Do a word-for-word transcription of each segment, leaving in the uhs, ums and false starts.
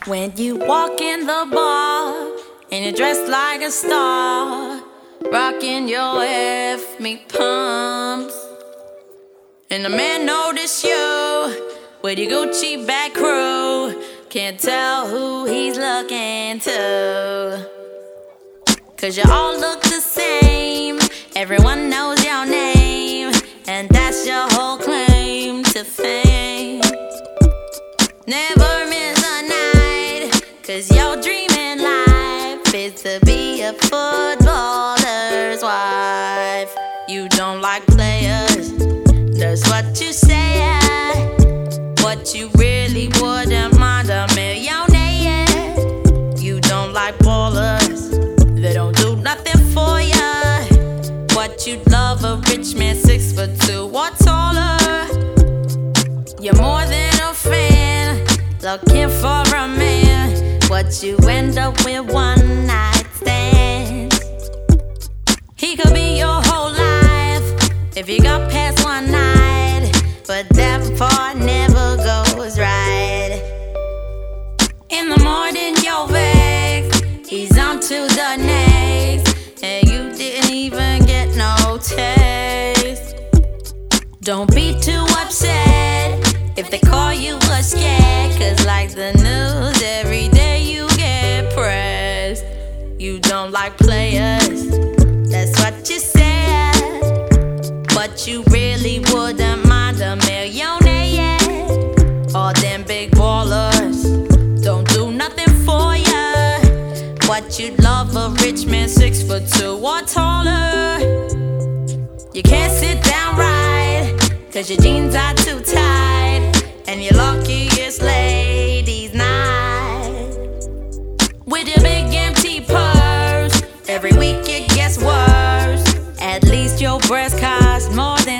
When you walk in the bar and you're dressed like a star, rocking your F me pumps, and the man notice you with your Gucci back crew, can't tell who he's looking to, 'cause you all look the same, everyone knows your name, and that's your whole claim to fame. Never miss a night, 'cause your dream in life is to be a footballer's wife. You don't like players, that's what you say. What you really wouldn't mind a millionaire. You don't like ballers, they don't do nothing for ya. What you'd love a rich man six foot two or taller. You're more than a fan, looking for a man. What you end up with one night stands. He could be your whole life if you got past one night, but that part never goes right. In the morning you're vexed, he's on to the next, and you didn't even get no taste. Don't be too upset if they call you a scared, 'cause like the news, every day you get pressed. You don't like players, that's what you said, but you really wouldn't mind a millionaire. All them big ballers don't do nothing for ya. What you'd love a rich man six foot two or taller. You can't sit down right, 'cause your jeans are too tight, and you're lucky it's ladies' night. With your big empty purse, every week it gets worse. At least your breast costs more than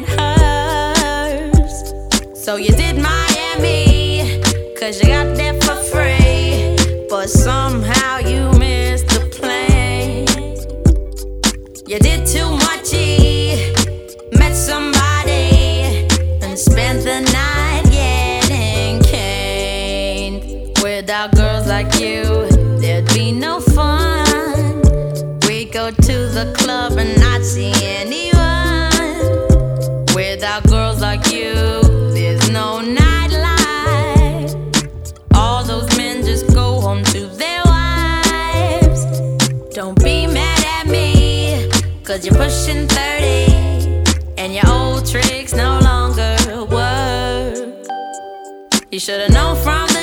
hers. So you did Miami, 'cause you got there for free, but somehow you missed the plane. You did too much, E, met somebody, and spent the night getting caned. Without girls like you, there'd be no fun. We go to the club and not see anyone. Without girls like you, there's no nightlife. All those men just go home to their wives. Don't be mad at me, 'cause you're pushing thirty, and your old tricks no longer work. You should've known from